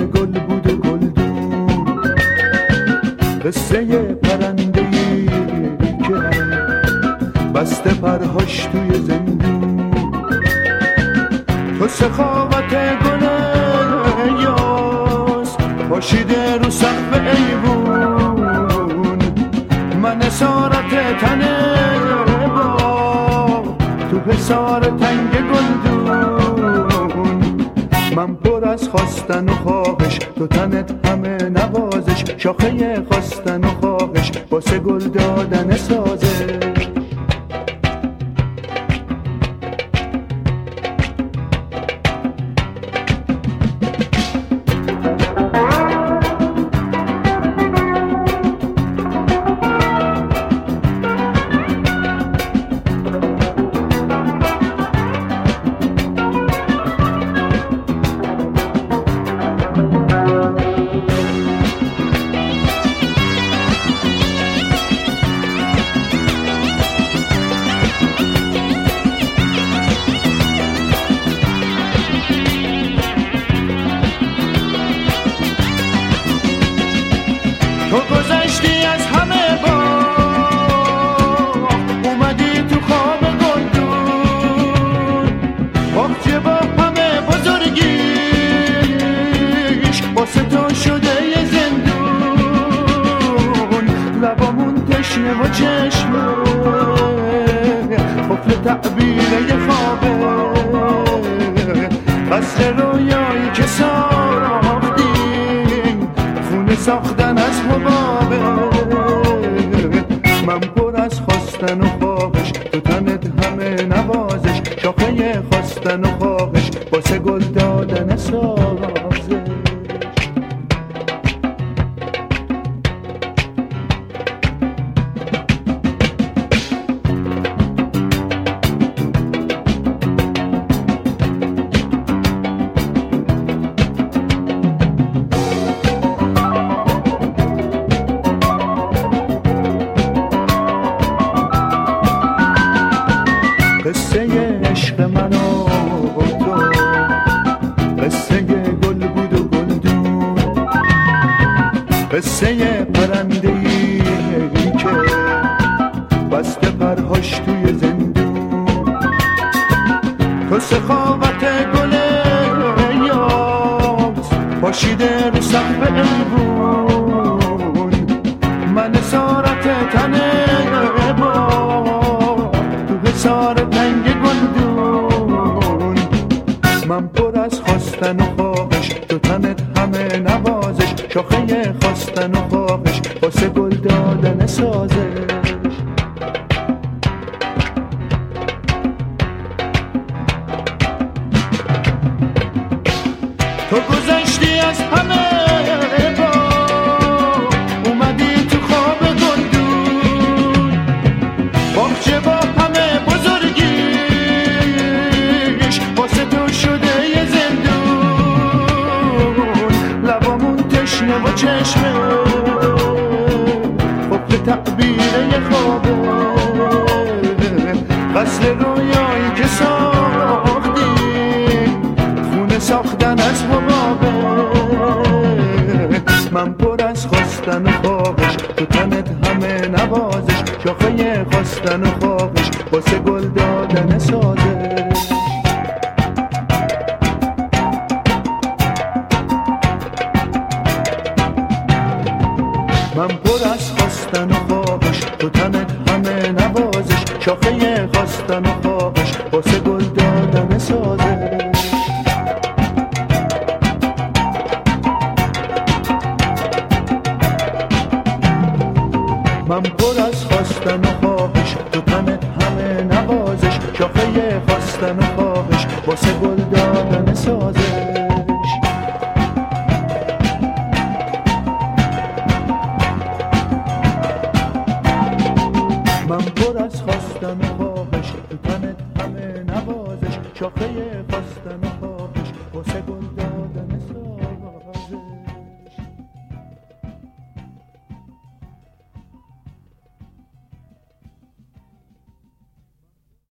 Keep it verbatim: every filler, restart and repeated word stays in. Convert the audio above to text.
گل بود و گلدون، قصه پرنده‌ای که بسته پرهاش توی زندون. تو سخاوت گل یاس پاشیده رو سقف ایوون، من اسارت تنه با تو حصار تنگ گلدون. من پر از خواستن و خواهش، تو تنت همه نوازش، شاخه خواستن و خواهش واسه گل دادن سازش. تو گذشتی از همه با اومدی تو خواب گلدون، باغچه با همه بزرگیش واسه تو شده یه زندون. لبامون تشنه و چشمه قفل تعبیره یه خوابه، قصر رویایی که ساختیم خونه ساختن از حبابه. من پر از خواستن و خواهش، تو تنت همه نوازش، شاخه خواستن و خواهش واسه گل دادن سازش. قصه عشق من و تو قصه گل بود و گلدون، قصه پرنده‌ای که بسته پرهاش توی زندون. تو سخاوت گل یاس پاشیده رو سقف ایوون، من اسارت تنه با تو حصار تنگ گلدون. من پر از خواستن و خواهش، تو تنت همه نوازش، شاخه خواستن و خواهش واسه گل دادن سازش. تو گذشتی از همه با اومدی تو خواب گلدون، باغچه با همه بزرگیش واسه تو شده یه زندون. لبامون تشنه و چشمه قفل تعبیره یه خوابه، قصر رویایی که ساختیم خونه ساختن از حبابه. من پر از خواستن و خواهش، تو تنت همه نوازش، شاخه خواستن و خواهش واسه گل دادن سازش. من پر از خواستن و خواهش، تو تنت همه نوازش، شاخه خواستن و خواهش واسه گل دادن سازش. من پر از خواستن و خواهش، تو تنت همه نوازش، شاخه خواستن و خواهش واسه گل دادن سازش. من پر از خواستن و خواهش، تو تنت همه نوازش، شاخه خواستن و خواهش واسه گل دادن